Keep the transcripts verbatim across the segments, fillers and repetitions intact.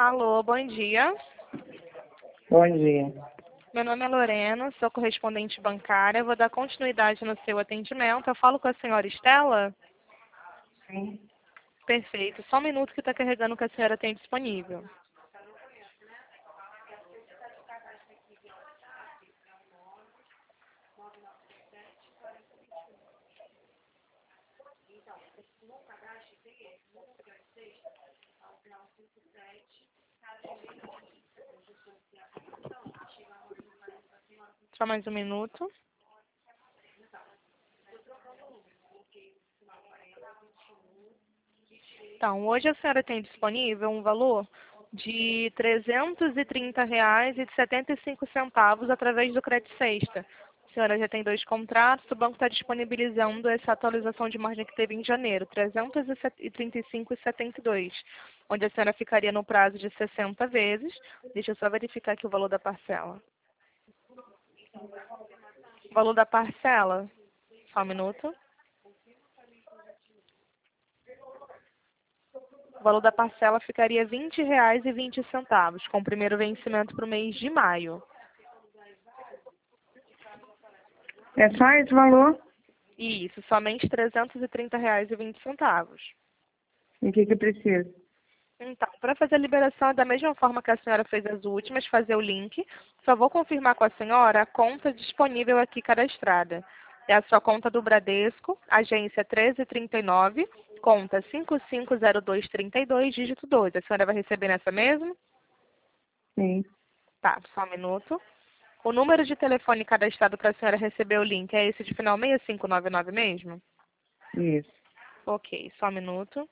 Alô, bom dia. Bom dia. Meu nome é Lorena, sou correspondente bancária. Vou dar continuidade no seu atendimento. Eu falo com a senhora Estela? Sim. Perfeito. Só um minuto que está carregando o que a senhora tem disponível. Só mais um minuto. Então, hoje a senhora tem disponível um valor de trezentos e trinta reais e setenta e cinco centavos através do Crédito Sexta. A senhora já tem dois contratos, o banco está disponibilizando essa atualização de margem que teve em janeiro, trezentos e trinta e cinco reais e setenta e dois centavos, onde a senhora ficaria no prazo de sessenta vezes. Deixa eu só verificar aqui o valor da parcela. O valor da parcela, só um minuto. O valor da parcela ficaria vinte reais e vinte centavos, com o primeiro vencimento para o mês de maio. É só esse valor? Isso, somente trezentos e trinta reais e vinte centavos. E o que que precisa? Então, para fazer a liberação, é da mesma forma que a senhora fez as últimas, fazer o link. Só vou confirmar com a senhora a conta disponível aqui cadastrada. É a sua conta do Bradesco, agência treze trinta e nove, conta cinco cinco zero dois três dois, dígito dois. A senhora vai receber nessa mesmo? Sim. Tá, só um minuto. O número de telefone cadastrado para a senhora receber o link é esse de final seis cinco nove nove mesmo? Isso. Ok, só um minuto.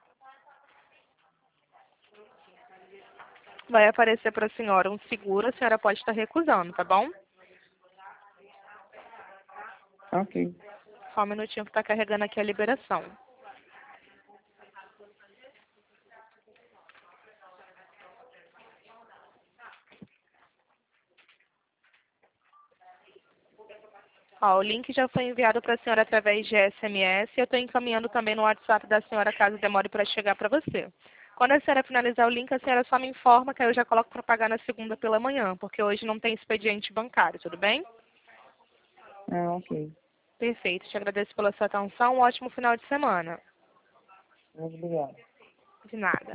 Vai aparecer para a senhora um seguro, a senhora pode estar recusando, tá bom? Ok. Só um minutinho que está carregando aqui a liberação. Ó, o link já foi enviado para a senhora através de S M S. Eu estou encaminhando também no WhatsApp da senhora caso demore para chegar para você. Quando a senhora finalizar o link, a senhora só me informa que aí eu já coloco para pagar na segunda pela manhã, porque hoje não tem expediente bancário, tudo bem? Ah, ok. Perfeito. Te agradeço pela sua atenção. Um ótimo final de semana. Muito obrigado. De nada.